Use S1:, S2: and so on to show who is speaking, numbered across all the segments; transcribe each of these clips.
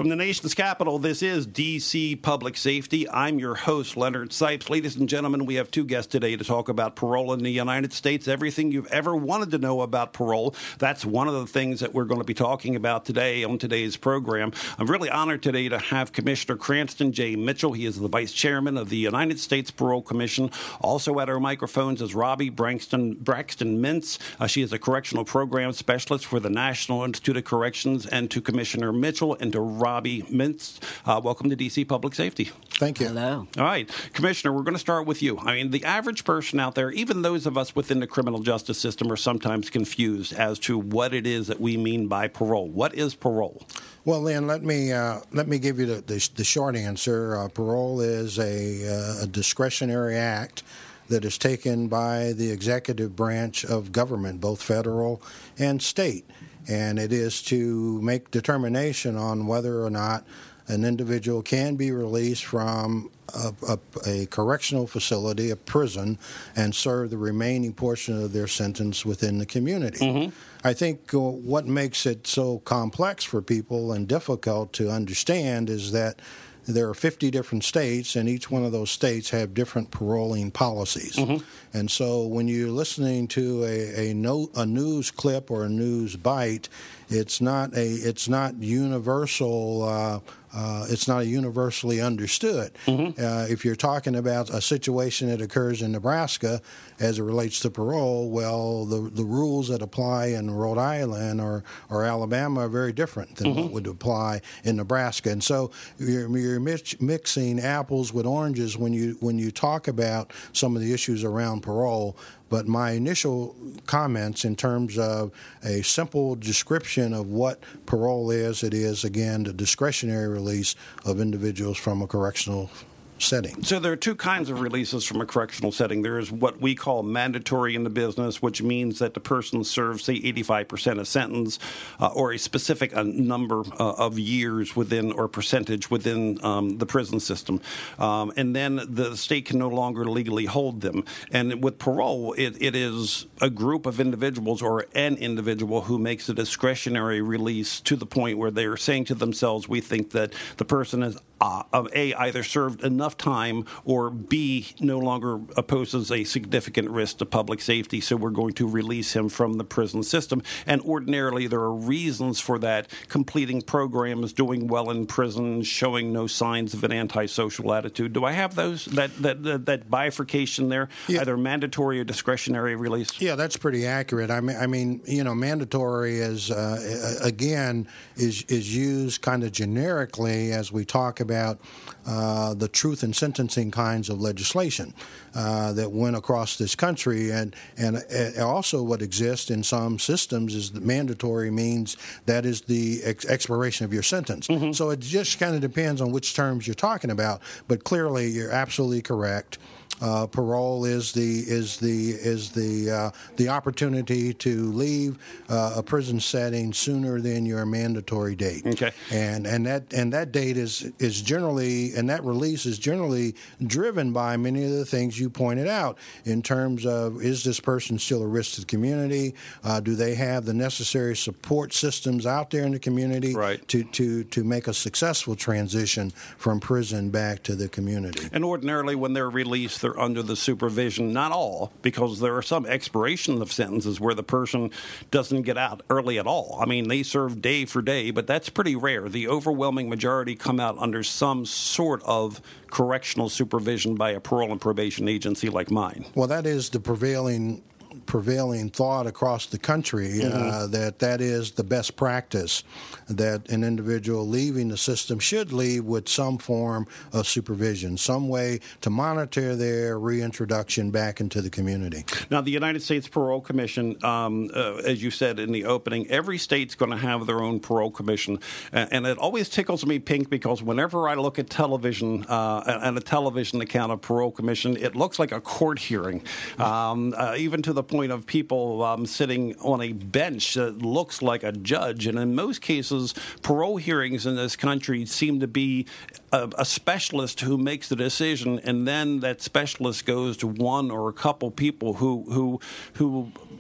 S1: From the nation's capital, this is D.C. Public Safety. I'm your host, Leonard Sipes. Ladies and gentlemen, we have two guests today to talk about parole in the United States, everything you've ever wanted to know about parole. That's one of the things that we're going to be talking about today on today's program. I'm really honored today to have Commissioner Cranston J. Mitchell. He is the Vice Chairman of the United States Parole Commission. Also at our microphones is Robbie Braxton Mintz. She is a correctional program specialist for the National Institute of Corrections. And to Commissioner Mitchell and to Robbie Mintz, welcome to D.C. Public Safety.
S2: Thank you.
S3: Hello.
S1: All right. Commissioner, we're going to start with you. I mean, the average person out there, even those of us within the criminal justice system, are sometimes confused as to what it is that we mean by parole. What is parole?
S2: Well, Lynn, let me give you the short answer. Parole is a discretionary act that is taken by the executive branch of government, both federal and state. And it is to make determination on whether or not an individual can be released from a correctional facility, a prison, and serve the remaining portion of their sentence within the community. Mm-hmm. I think what makes it so complex for people and difficult to understand is that there are 50 different states, and each one of those states have different paroling policies. Mm-hmm. And so when you're listening to a news clip or a news bite, it's not universal. It's not universally understood. Mm-hmm. If you're talking about a situation that occurs in Nebraska as it relates to parole, well, the rules that apply in Rhode Island or Alabama are very different than what would apply in Nebraska. And so you're mixing apples with oranges when you talk about some of the issues around parole. But my initial comments in terms of a simple description of what parole is, it is, again, the discretionary release of individuals from a correctional setting.
S1: So there are two kinds of releases from a correctional setting. There is what we call mandatory in the business, which means that the person serves, say, 85% of sentence or a specific number of years within or percentage within the prison system. And then the state can no longer legally hold them. And with parole, it is a group of individuals or an individual who makes a discretionary release to the point where they are saying to themselves, we think that the person is A, either served enough time, or B, no longer poses a significant risk to public safety, so we're going to release him from the prison system. And ordinarily, there are reasons for that: completing programs, doing well in prison, showing no signs of an antisocial attitude. Do I have those that bifurcation there, either mandatory or discretionary release?
S2: Yeah, that's pretty accurate. I mean, mandatory is again is used kind of generically as we talk about the truth and sentencing kinds of legislation that went across this country, and also what exists in some systems is that mandatory means that is the expiration of your sentence. Mm-hmm. So it just kind of depends on which terms you're talking about. But clearly, you're absolutely correct. Parole is the opportunity to leave a prison setting sooner than your mandatory date.
S1: Okay.
S2: And that date is generally, and that release is generally driven by many of the things you pointed out in terms of, is this person still a risk to the community? Do they have the necessary support systems out there in the community to make a successful transition from prison back to the community?
S1: And ordinarily, when they're released, they're under the supervision, not all, because there are some expiration of sentences where the person doesn't get out early at all. I mean, they serve day for day, but that's pretty rare. The overwhelming majority come out under some sort of correctional supervision by a parole and probation agency like mine.
S2: Well, that is the prevailing thought across the country, that is the best practice, that an individual leaving the system should leave with some form of supervision, some way to monitor their reintroduction back into the community.
S1: Now, the United States Parole Commission, as you said in the opening, every state's going to have their own parole commission, and it always tickles me pink because whenever I look at television and a television account of parole commission, it looks like a court hearing, even to the point of people sitting on a bench that looks like a judge. And in most cases, parole hearings in this country seem to be a specialist who makes the decision, and then that specialist goes to one or a couple people who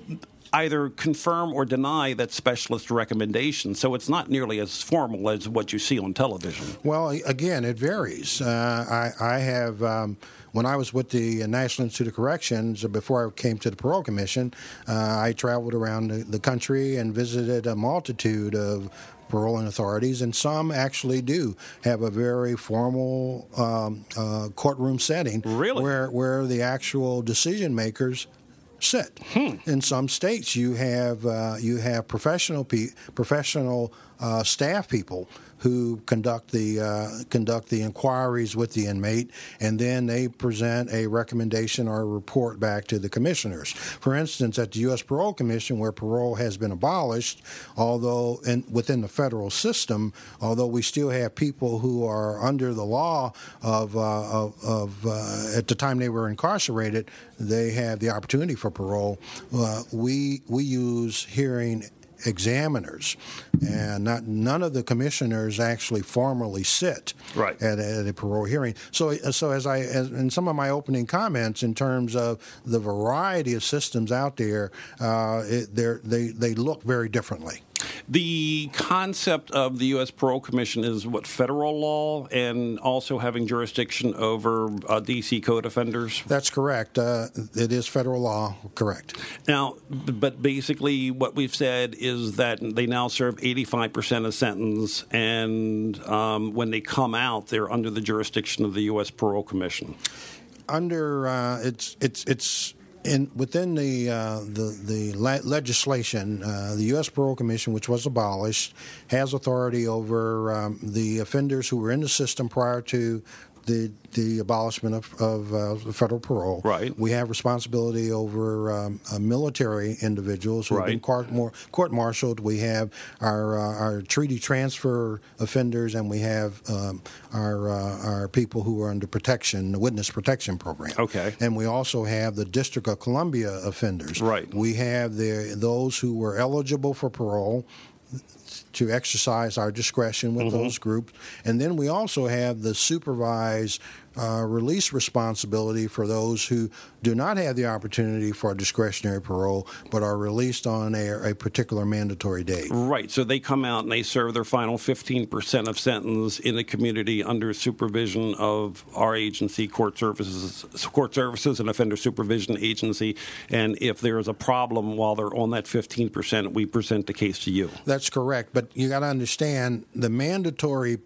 S1: either confirm or deny that specialist recommendation. So it's not nearly as formal as what you see on television.
S2: Well, again, it varies. I have, when I was with the National Institute of Corrections, before I came to the Parole Commission, I traveled around the country and visited a multitude of paroling authorities, and some actually do have a very formal courtroom setting,
S1: really?
S2: where the actual decision makers sit. In some states, you have professional staff people who conduct the inquiries with the inmate, and then they present a recommendation or a report back to the commissioners. For instance, at the U.S. Parole Commission, where parole has been abolished, although within the federal system, although we still have people who are under the law of at the time they were incarcerated, they have the opportunity for parole. We use hearing examiners, and none of the commissioners actually formally sit at a parole hearing. So as in some of my opening comments, in terms of the variety of systems out there, they look very differently.
S1: The concept of the U.S. Parole Commission is what, federal law, and also having jurisdiction over D.C. code offenders?
S2: That's correct. It is federal law, correct.
S1: Now, but basically what we've said is that they now serve 85% of sentence, and when they come out, they're under the jurisdiction of the U.S. Parole Commission. Within the legislation, the U.S. Parole Commission, which was abolished, has authority over the offenders who were in the system prior to the abolishment of federal parole. Right.
S2: We have responsibility over military individuals who have been court-martialed. We have our treaty transfer offenders, and we have our people who are under protection, the witness protection program.
S1: Okay.
S2: And we also have the District of Columbia offenders.
S1: Right.
S2: We have those who were eligible for parole to exercise our discretion with those groups. And then we also have the supervised release responsibility for those who do not have the opportunity for discretionary parole but are released on a particular mandatory date.
S1: Right. So they come out and they serve their final 15% of sentence in the community under supervision of our agency, Court Services and Offender Supervision Agency. And if there is a problem while they're on that 15%, we present the case to you.
S2: That's correct. But you got to understand the mandatory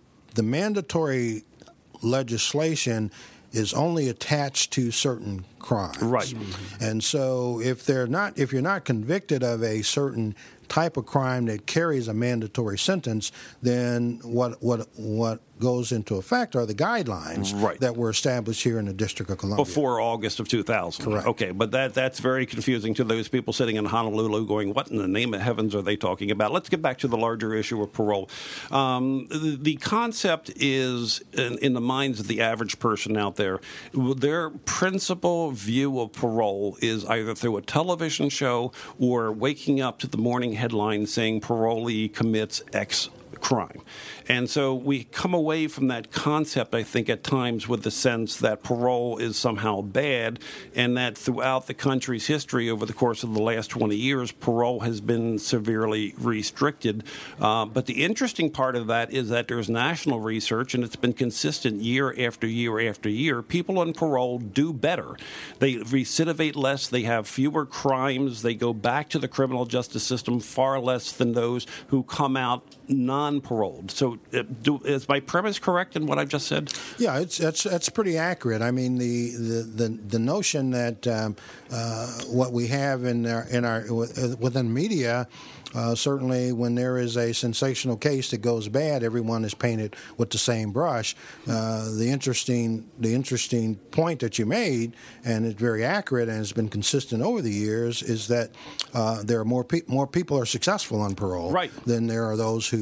S2: legislation is only attached to certain crimes.
S1: Right.
S2: And so if you're not convicted of a certain type of crime that carries a mandatory sentence, then what goes into effect are the guidelines that were established here in the District of Columbia.
S1: Before August of 2000.
S2: Correct.
S1: Okay, but that's very confusing to those people sitting in Honolulu going, what in the name of heavens are they talking about? Let's get back to the larger issue of parole. The concept is, in the minds of the average person out there, their principal view of parole is either through a television show or waking up to the morning headline saying parolee commits X crime. And so we come away from that concept, I think, at times with the sense that parole is somehow bad, and that throughout the country's history over the course of the last 20 years, parole has been severely restricted. But the interesting part of that is that there's national research, and it's been consistent year after year after year. People on parole do better. They recidivate less. They have fewer crimes. They go back to the criminal justice system far less than those who come out non-paroled. So is my premise correct in what I've just said?
S2: Yeah, that's pretty accurate. I mean, the notion that what we have within media, certainly when there is a sensational case that goes bad, everyone is painted with the same brush. The interesting point that you made, and it's very accurate and has been consistent over the years, is that there are more people are successful on parole
S1: than
S2: there are those who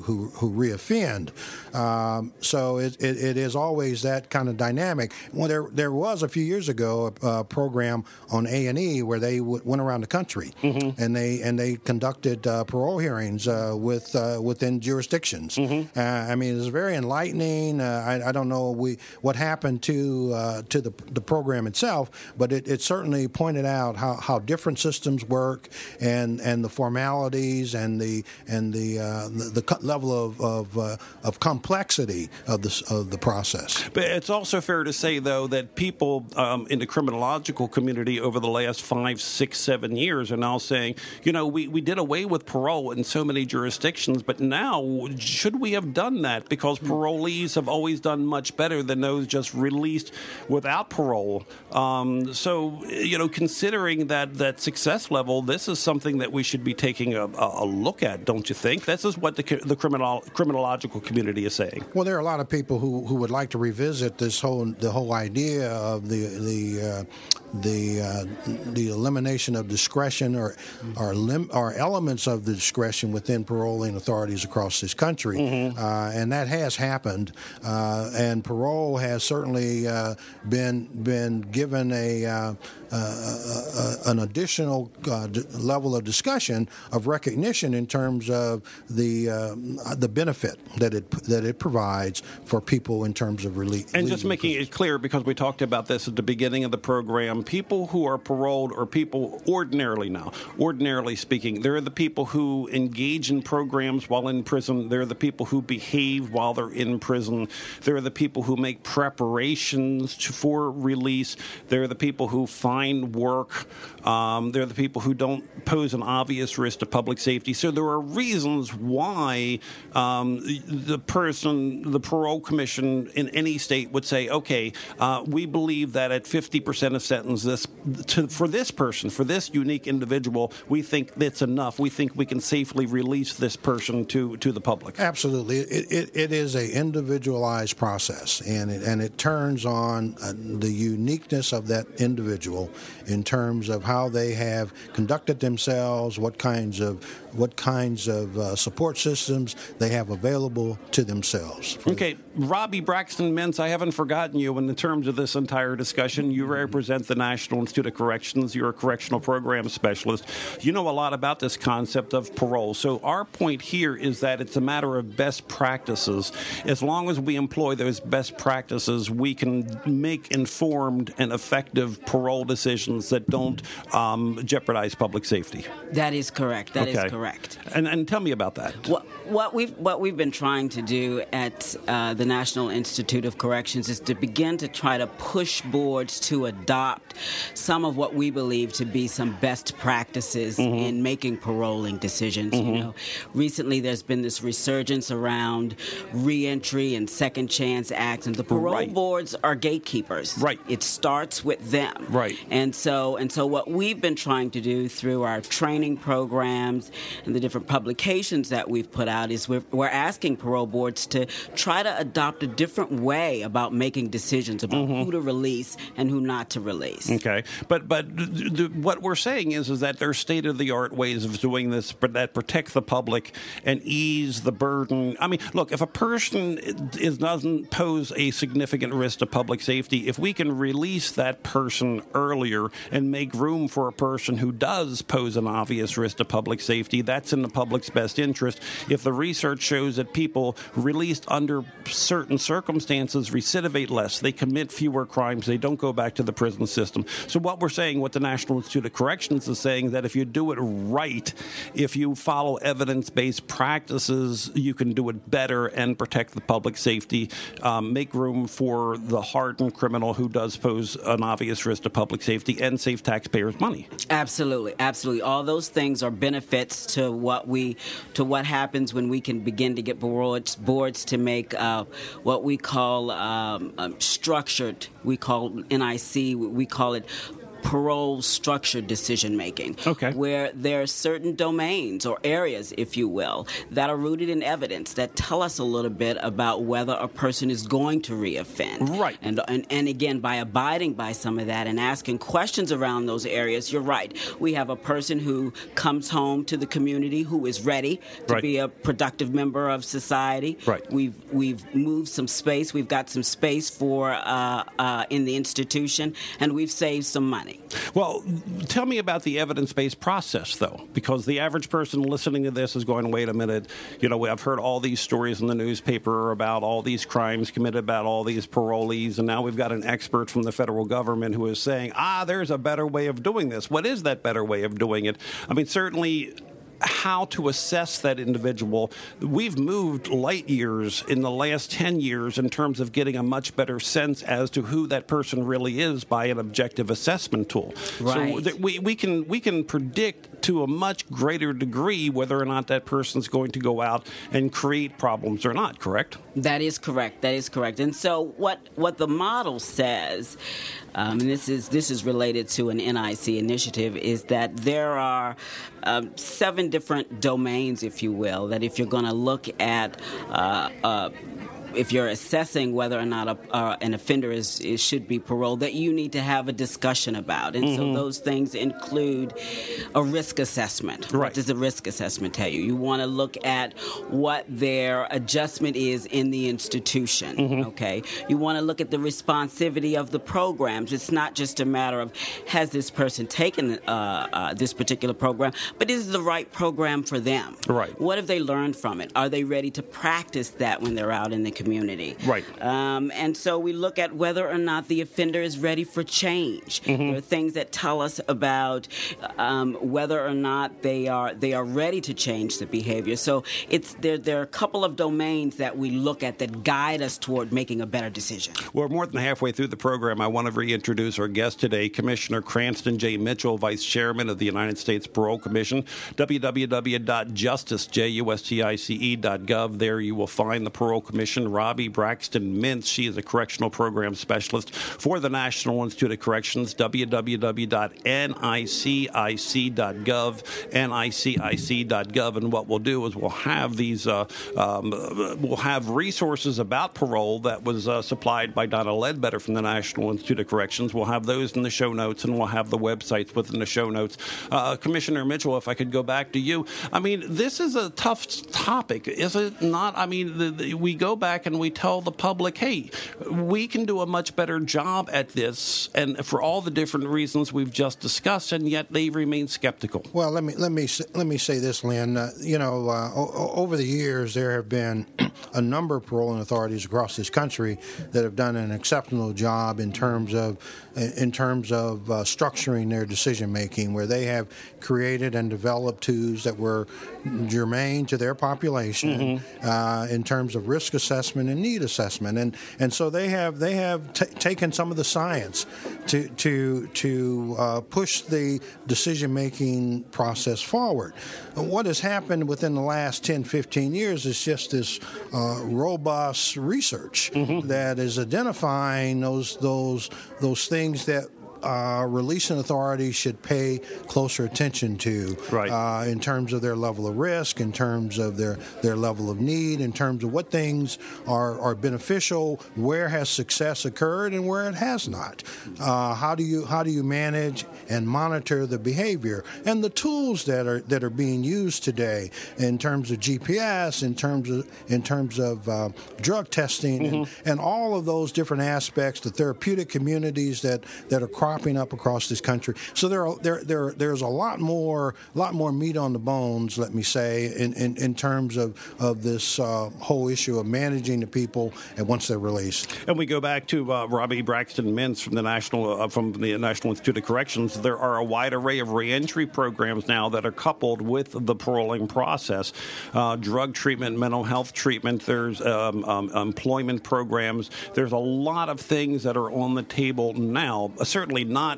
S2: who reoffend. So it is always that kind of dynamic. Well, there was a few years ago a program on A&E where they went around the country and they conducted parole hearings within jurisdictions. I mean, it's very enlightening. I don't know what happened to the program itself, but it certainly pointed out how different systems work and the formalities and the level of complexity of the process.
S1: But it's also fair to say, though, that people in the criminological community over the last 5, 6, 7 years are now saying, we did away with parole in so many jurisdictions, but now should we have done that? Because parolees have always done much better than those just released without parole. So, considering that success level, this is something that we should be taking a look at, don't you think? This is what the criminological community is saying.
S2: Well, there are a lot of people who would like to revisit the whole idea of the elimination of discretion or elements of the discretion within paroling authorities across this country, and that has happened. And parole has certainly been given an additional level of discussion of recognition in terms of the benefit that it provides for people in terms of relief.
S1: And just making it clear, because we talked about this at the beginning of the program, people who are paroled are people ordinarily speaking, they're the people who engage in programs while in prison. They're the people who behave while they're in prison. They're the people who make preparations for release. They're the people who find work. They're the people who don't pose an obvious risk to public safety. So there are reasons why the parole commission in any state would say, okay, we believe that at 50% of sentence, for this person, for this unique individual, we think that's enough. We think we can safely release this person to the public.
S2: Absolutely. It is an individualized process, and it turns on the uniqueness of that individual in terms of how they have conducted themselves, what kinds of support systems they have available to themselves.
S1: Okay, Robbie Braxton Mintz, I haven't forgotten you in terms of this entire discussion. You represent the National Institute of Corrections. You're a correctional program specialist. You know a lot about this concept of parole. So our point here is that it's a matter of best practices. As long as we employ those best practices, we can make informed and effective parole decisions that don't jeopardize public safety.
S3: That is correct. That is correct.
S1: And tell me about that.
S3: What we've been trying to do at the National Institute of Corrections is to begin to try to push boards to adopt some of what we believe to be some best practices in making paroling decisions. Recently there's been this resurgence around reentry and second chance acts, and the parole boards are gatekeepers.
S1: Right.
S3: It starts with them.
S1: Right.
S3: And so what we've been trying to do through our training programs and the different publications that we've put out is we're asking parole boards to try to adopt a different way about making decisions about who to release and who not to release.
S1: Okay, but what we're saying is that there are state-of-the-art ways of doing this that protect the public and ease the burden. I mean, look, if a person doesn't pose a significant risk to public safety, if we can release that person earlier and make room for a person who does pose an obvious risk to public safety, that's in the public's best interest. If the research shows that people released under certain circumstances recidivate less, they commit fewer crimes, they don't go back to the prison system. So what we're saying, what the National Institute of Corrections is saying, that if you do it right, if you follow evidence-based practices, you can do it better and protect the public safety, make room for the hardened criminal who does pose an obvious risk to public safety, and save taxpayers' money.
S3: Absolutely, absolutely. All those things are benefits to what happens when we can begin to get boards to make what we call structured. We call NIC. We call it parole structured decision making, where there are certain domains or areas, if you will, that are rooted in evidence that tell us a little bit about whether a person is going to reoffend.
S1: Right.
S3: And again, by abiding by some of that and asking questions around those areas, you're right. We have a person who comes home to the community who is ready to be a productive member of society.
S1: Right.
S3: We've moved some space. We've got some space for in the institution, and we've saved some money.
S1: Well, tell me about the evidence-based process, though, because the average person listening to this is going, wait a minute, I've heard all these stories in the newspaper about all these crimes committed about all these parolees, and now we've got an expert from the federal government who is saying, there's a better way of doing this. What is that better way of doing it? I mean, certainly how to assess that individual. We've moved light years in the last 10 years in terms of getting a much better sense as to who that person really is by an objective assessment tool.
S3: Right.
S1: So we can predict to a much greater degree whether or not that person's going to go out and create problems or not, correct?
S3: That is correct. And so what the model says, and this is related to an NIC initiative, is that there are 7 different domains, if you will, that if you're going to look at if you're assessing whether or not an offender should be paroled, that you need to have a discussion about. And so those things include a risk assessment.
S1: Right.
S3: What does a risk assessment tell you? You want to look at what their adjustment is in the institution, okay? You want to look at the responsivity of the programs. It's not just a matter of, has this person taken this particular program, but is it the right program for them?
S1: Right.
S3: What have they learned from it? Are they ready to practice that when they're out in the community?
S1: Right.
S3: And so we look at whether or not the offender is ready for change. There are things that tell us about whether or not they are ready to change the behavior. So there are a couple of domains that we look at that guide us toward making a better decision.
S1: We're more than halfway through the program. I want to reintroduce our guest today, Commissioner Cranston J. Mitchell, Vice Chairman of the United States Parole Commission. www.justice.gov. There you will find the Parole Commission. Robbie Braxton Mintz, she is a correctional program specialist for the National Institute of Corrections. www.nicic.gov, nicic.gov. And what we'll do is we'll have these, we'll have resources about parole that was supplied by Donna Ledbetter from the National Institute of Corrections. We'll have those in the show notes, and we'll have the websites within the show notes. Commissioner Mitchell, if I could go back to you. I mean, this is a tough topic, is it not? I mean, we go back and we tell the public, hey, we can do a much better job at this, and for all the different reasons we've just discussed, and yet they remain skeptical.
S2: Well, let me say this, Lynn. Over the years, there have been a number of paroling authorities across this country that have done an exceptional job in terms of structuring their decision making, where they have created and developed tools that were germane to their population in terms of risk assessment and need assessment, and so they have taken some of the science to push the decision making process forward. What has happened within the last 10, 15 years is just this robust research that is identifying those things that releasing authorities should pay closer attention to, in terms of their level of risk, in terms of their level of need, in terms of what things are beneficial, where has success occurred and where it has not. How do you manage and monitor the behavior and the tools that are being used today in terms of GPS, in terms of drug testing, and all of those different aspects, the therapeutic communities that are cropping up across this country. So there's a lot more meat on the bones, let me say, in terms of this whole issue of managing the people and once they're released.
S1: And we go back to Robbie Braxton Mintz from the National Institute of Corrections. There are a wide array of reentry programs now that are coupled with the paroling process. Drug treatment, mental health treatment. There's employment programs. There's a lot of things that are on the table now. Certainly certainly not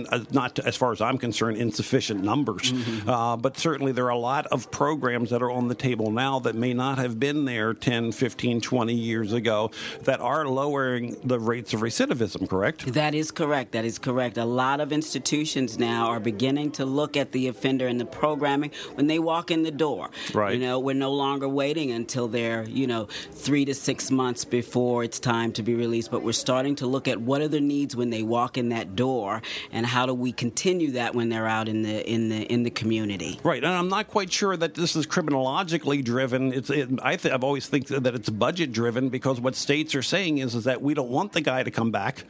S1: as far as I'm concerned, insufficient numbers. But certainly there are a lot of programs that are on the table now that may not have been there 10, 15, 20 years ago that are lowering the rates of recidivism, correct?
S3: That is correct. That is correct. A lot of institutions now are beginning to look at the offender and the programming when they walk in the door.
S1: Right.
S3: We're no longer waiting until they're, 3 to 6 months before it's time to be released, but we're starting to look at what are the needs when they walk in that door, and how do we continue that when they're out in the community.
S1: Right, and I'm not quite sure that this is criminologically driven. I've always think that it's budget driven, because what states are saying is that we don't want the guy to come back.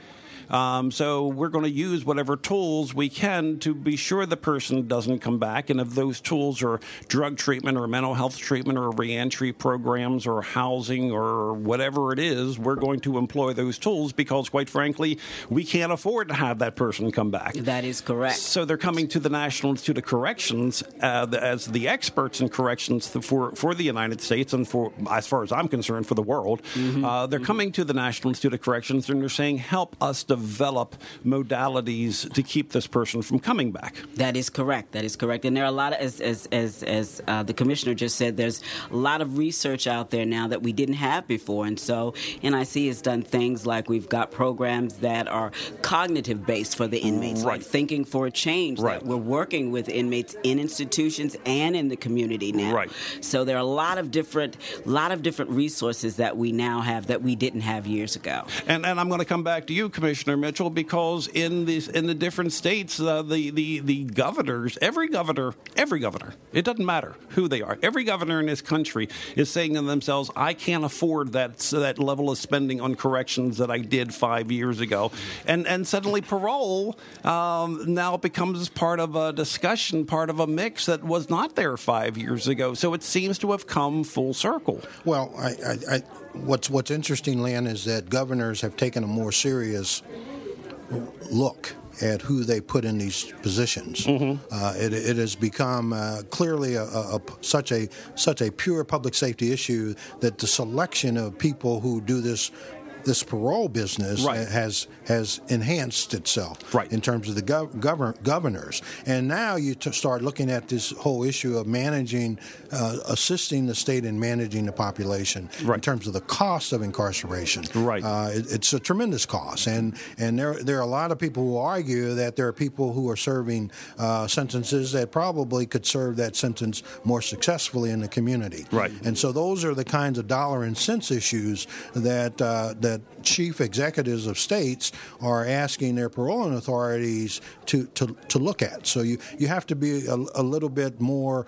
S1: So we're going to use whatever tools we can to be sure the person doesn't come back. And if those tools are drug treatment or mental health treatment or reentry programs or housing or whatever it is, we're going to employ those tools because, quite frankly, we can't afford to have that person come back.
S3: That is correct.
S1: So they're coming to the National Institute of Corrections as the experts in corrections for the United States and for, as far as I'm concerned, for the world. They're coming to the National Institute of Corrections and they're saying, help us develop modalities to keep this person from coming back.
S3: That is correct. That is correct. And there are a lot of, as the commissioner just said, there's a lot of research out there now that we didn't have before. And so NIC has done things like we've got programs that are cognitive based for the inmates,
S1: right.
S3: like Thinking for a Change.
S1: Right.
S3: That we're working with inmates in institutions and in the community now.
S1: Right.
S3: So there are a lot of different resources that we now have that we didn't have years ago.
S1: And I'm going to come back to you, Commissioner Mitchell, because in the different states, the governors, every governor, it doesn't matter who they are, every governor in this country is saying to themselves, I can't afford that level of spending on corrections that I did 5 years ago. And suddenly parole now becomes part of a discussion, part of a mix that was not there 5 years ago. So it seems to have come full circle.
S2: Well, what's interesting, Lynn, is that governors have taken a more serious look at who they put in these positions. It has become clearly such a pure public safety issue that the selection of people who do this parole business
S1: right.
S2: has enhanced itself
S1: right.
S2: in terms of the governors. And now you start looking at this whole issue of managing, assisting the state in managing the population
S1: right.
S2: in terms of the cost of incarceration.
S1: Right.
S2: It's a tremendous cost. And there are a lot of people who argue that there are people who are serving sentences that probably could serve that sentence more successfully in the community.
S1: Right.
S2: And so those are the kinds of dollar and cents issues that chief executives of states are asking their paroling authorities to look at. So you have to be a little bit more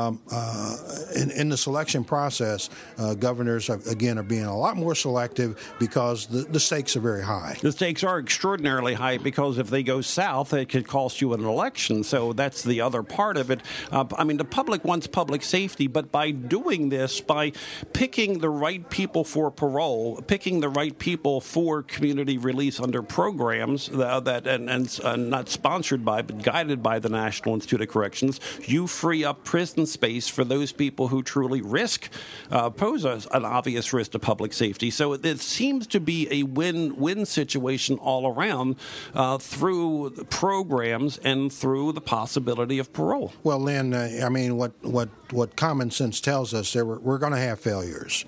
S2: in the selection process. Governors are being a lot more selective because the stakes are very high.
S1: The stakes are extraordinarily high because if they go south, it could cost you an election. So that's the other part of it. The public wants public safety, but by doing this, by picking the right people for parole, picking the right people for community release under programs that and not sponsored by but guided by the National Institute of Corrections, you free up prison space for those people who truly pose an obvious risk to public safety. So it seems to be a win-win situation all around through programs and through the possibility of parole.
S2: Well, Lynn, what common sense tells us, we're going to have failures.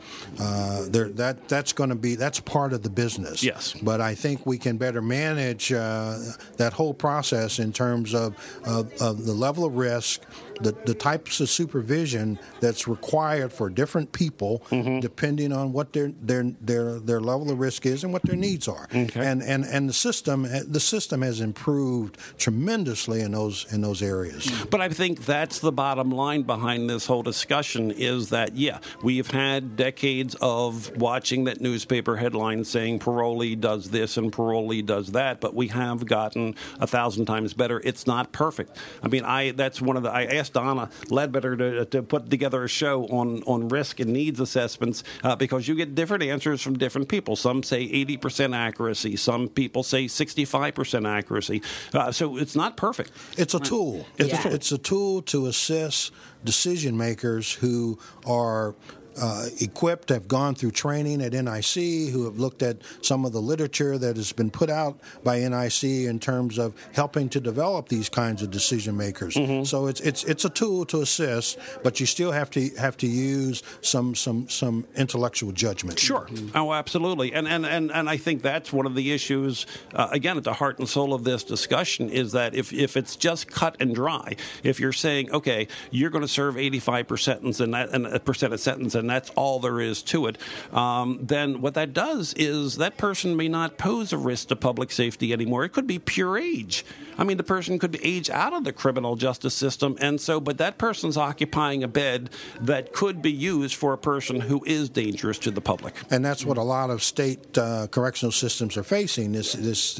S2: That's part of the business.
S1: Yes.
S2: But I think we can better manage that whole process in terms of the level of risk, the types of supervision that's required for different people, depending on what their level of risk is and what their needs are.
S1: Okay.
S2: And the system has improved tremendously in those areas.
S1: But I think that's the bottom line behind this whole discussion is that, we've had decades of watching that newspaper headline saying parolee does this and parolee does that, but we have gotten 1,000 times better. It's not perfect. I asked Donna Ledbetter to put together a show on risk and needs assessments because you get different answers from different people. Some say 80% accuracy. Some people say 65% accuracy. So it's not perfect.
S2: It's a tool. It's a tool to assess decision makers who are equipped, have gone through training at NIC, who have looked at some of the literature that has been put out by NIC in terms of helping to develop these kinds of decision makers. Mm-hmm. So it's a tool to assist, but you still have to use some intellectual judgment.
S1: Sure. Oh, absolutely. And I think that's one of the issues, again, at the heart and soul of this discussion, is that if it's just cut and dry, if you're saying, okay, you're going to serve 85% and a percent of sentence, and that's all there is to it, then what that does is that person may not pose a risk to public safety anymore. It could be pure age. I mean, the person could age out of the criminal justice system, but that person's occupying a bed that could be used for a person who is dangerous to the public.
S2: And that's what a lot of state correctional systems are facing, this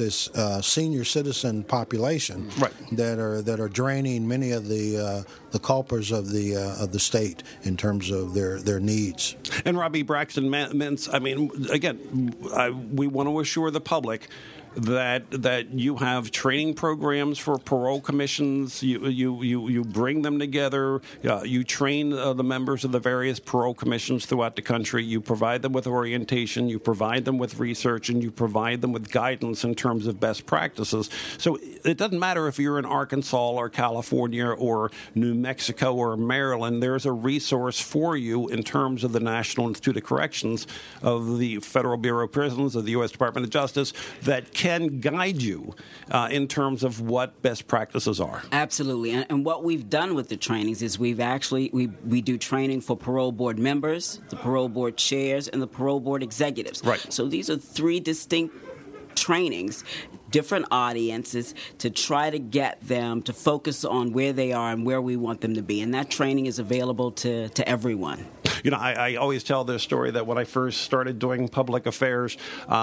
S2: senior citizen population, right, that are draining many of the culprits of the state in terms of their needs.
S1: And Robbie Braxton Mintz, I mean, again, we want to assure the public that you have training programs for parole commissions. You bring them together. You train the members of the various parole commissions throughout the country. You provide them with orientation. You provide them with research, and you provide them with guidance in terms of best practices. So it doesn't matter if you're in Arkansas or California or New Mexico or Maryland. There's a resource for you in terms of the National Institute of Corrections, of the Federal Bureau of Prisons, of the U.S. Department of Justice, that can guide you in terms of what best practices are.
S3: Absolutely. And what we've done with the trainings is we do training for parole board members, the parole board chairs, and the parole board executives.
S1: Right.
S3: So these are three distinct trainings, different audiences, to try to get them to focus on where they are and where we want them to be. And that training is available to everyone.
S1: You know, I always tell this story that when I first started doing public affairs,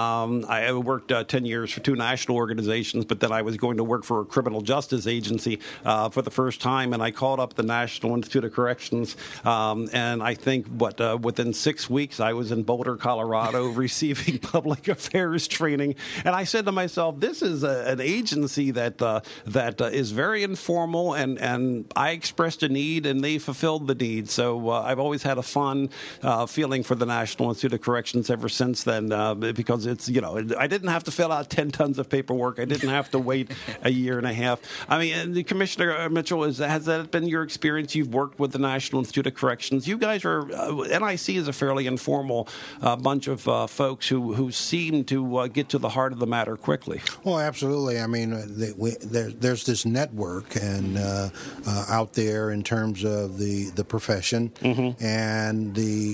S1: I worked 10 years for two national organizations, but then I was going to work for a criminal justice agency for the first time, and I called up the National Institute of Corrections, and I think, within 6 weeks, I was in Boulder, Colorado, receiving public affairs training, and I said to myself, this is an agency that is very informal, and I expressed a need, and they fulfilled the need, so I've always had a fond feeling for the National Institute of Corrections ever since then, because it's, I didn't have to fill out 10 tons of paperwork. I didn't have to wait a year and a half. I mean, the Commissioner Mitchell, has that been your experience? You've worked with the National Institute of Corrections. You guys are, NIC is a fairly informal bunch of folks who seem to get to the heart of the matter quickly.
S2: Well, absolutely. I mean, there's this network and out there in terms of the profession, mm-hmm. and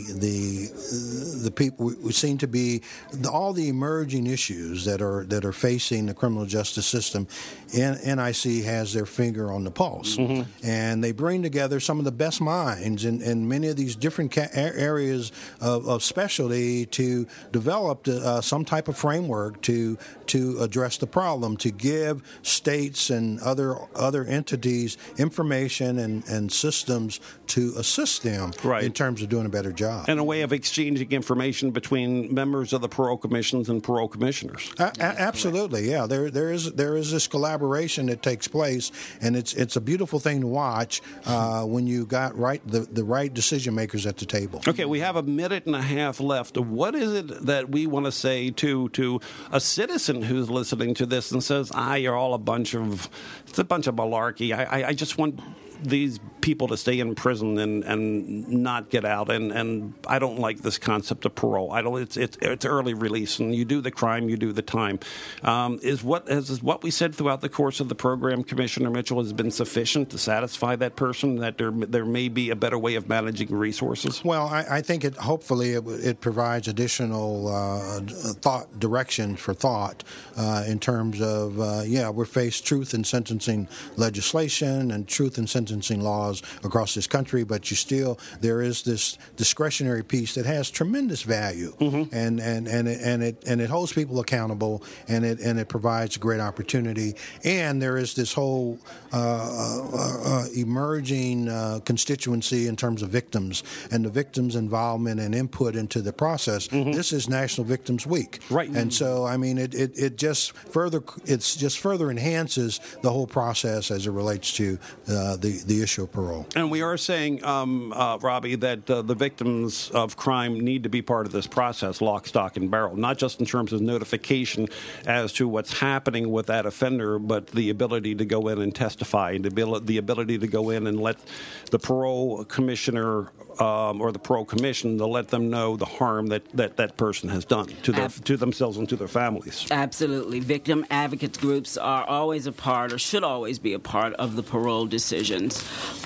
S2: the people, we seem to be all the emerging issues that are facing the criminal justice system. NIC has their finger on the pulse, mm-hmm. and they bring together some of the best minds in many of these different areas of specialty to develop some type of framework to address the problem, to give states and other entities information and systems to assist them, right, in terms of doing a better job.
S1: And a way of exchanging information between members of the parole commissions and parole commissioners.
S2: Absolutely, yeah. There is this collaboration that takes place, and it's a beautiful thing to watch when you got the right decision makers at the table.
S1: Okay, we have a minute and a half left. What is it that we want to say to a citizen who's listening to this and says, you're all a bunch of malarkey. I just want these people to stay in prison and not get out, and I don't like this concept of parole. It's early release, and you do the crime, you do the time. Is what we said throughout the course of the program, Commissioner Mitchell, has been sufficient to satisfy that person that there may be a better way of managing resources?
S2: Well, I think hopefully it provides additional direction for thought in terms of we're faced truth in sentencing legislation and truth in sentencing laws across this country, but there is this discretionary piece that has tremendous value, mm-hmm. and it holds people accountable, and it provides a great opportunity. And there is this whole emerging constituency in terms of victims and the victims' involvement and input into the process. Mm-hmm. This is National Victims Week,
S1: right?
S2: And so, I mean, it just further enhances the whole process as it relates to the the issue of parole.
S1: And we are saying, Robbie, that the victims of crime need to be part of this process, lock, stock, and barrel, not just in terms of notification as to what's happening with that offender, but the ability to go in and testify, and the ability to go in and let the parole commissioner or the parole commission to let them know the harm that person has done to themselves and to their families.
S3: Absolutely. Victim advocates groups are always a part, or should always be a part, of the parole decisions.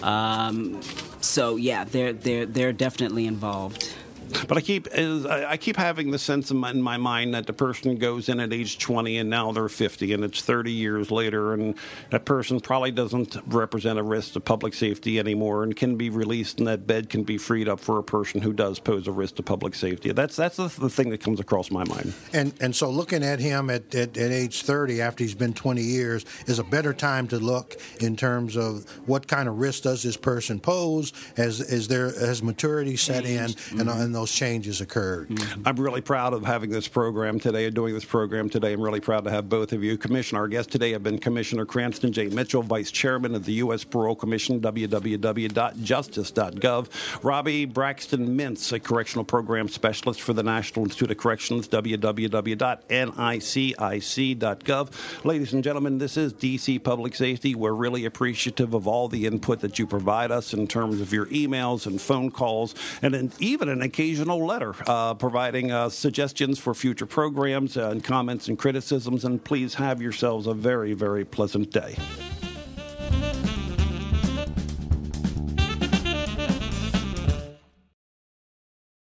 S3: So yeah, they're definitely involved.
S1: But I keep having the sense in my mind that the person goes in at age 20 and now they're 50, and it's 30 years later, and that person probably doesn't represent a risk to public safety anymore and can be released, and that bed can be freed up for a person who does pose a risk to public safety. That's the thing that comes across my mind. And
S2: so looking at him at age 30 after he's been 20 years is a better time to look in terms of what kind of risk does this person pose, has maturity set in, and those changes occurred.
S1: I'm really proud of having this program today and doing this program today. I'm really proud to have both of you. Commissioner, our guests today have been Commissioner Cranston J. Mitchell, Vice Chairman of the U.S. Parole Commission, www.justice.gov. Robbie Braxton Mintz, a Correctional Program Specialist for the National Institute of Corrections, www.ncic.gov. Ladies and gentlemen, this is D.C. Public Safety. We're really appreciative of all the input that you provide us in terms of your emails and phone calls, and even an occasional letter providing suggestions for future programs and comments and criticisms. And please have yourselves a very, very pleasant day.